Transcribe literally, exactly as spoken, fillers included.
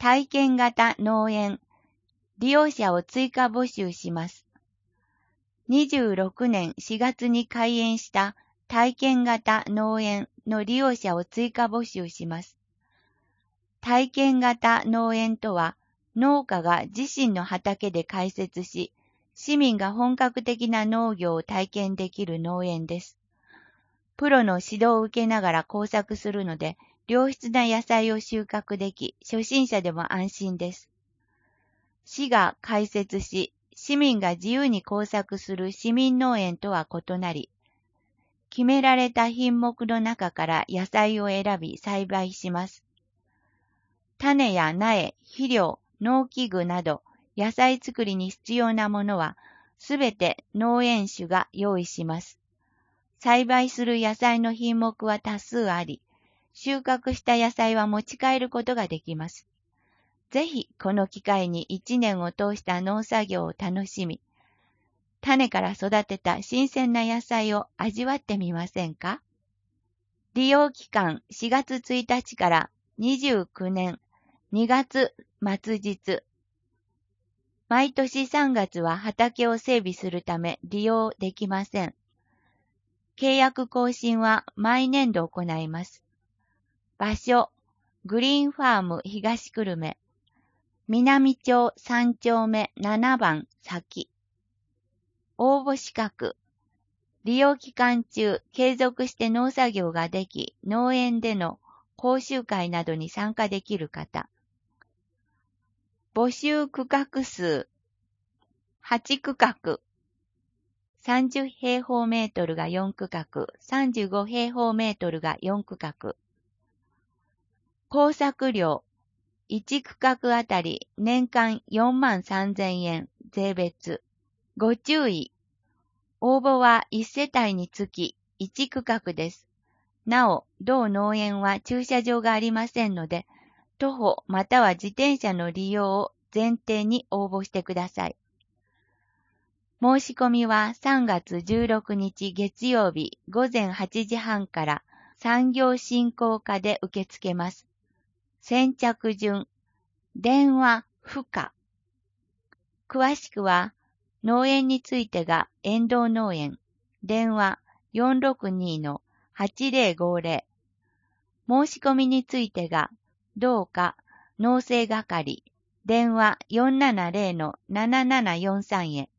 体験型農園、利用者を追加募集します。にじゅうろくねんしがつに開園した体験型農園の利用者を追加募集します。体験型農園とは、農家が自身の畑で開設し、市民が本格的な農業を体験できる農園です。プロの指導を受けながら工作するので、良質な野菜を収穫でき、初心者でも安心です。市が開設し、市民が自由に工作する市民農園とは異なり、決められた品目の中から野菜を選び栽培します。種や苗、肥料、農機具など野菜作りに必要なものはすべて農園主が用意します。栽培する野菜の品目は多数あり、収穫した野菜は持ち帰ることができます。ぜひこの機会に一年を通した農作業を楽しみ、種から育てた新鮮な野菜を味わってみませんか？利用期間しがつついたちからにじゅうくねんにがつ末日。毎年さんがつは畑を整備するため利用できません。契約更新は毎年度行います。場所、グリーンファーム東久留米。南町さんちょうめななばん先。応募資格。利用期間中、継続して農作業ができ、農園での講習会などに参加できる方。募集区画数。はちくかく。さんじゅうへいほうメートルがよんくかく、さんじゅうごへいほうメートルがよんくかく。工作料。いちくかくあたり年間よんまんさんぜんえん税別。ご注意。応募はいちせたいにつきいちくかくです。なお、同農園は駐車場がありませんので、徒歩または自転車の利用を前提に応募してください。申し込みはさんがつじゅうろくにち月曜日ごぜんはちじはんから産業振興課で受け付けます。先着順、電話不可。詳しくは、農園についてが遠藤農園、電話 よんろくにのはちぜろごぜろ。申し込みについてが、どうか農政係、電話 よんななぜろのななななよんさん へ。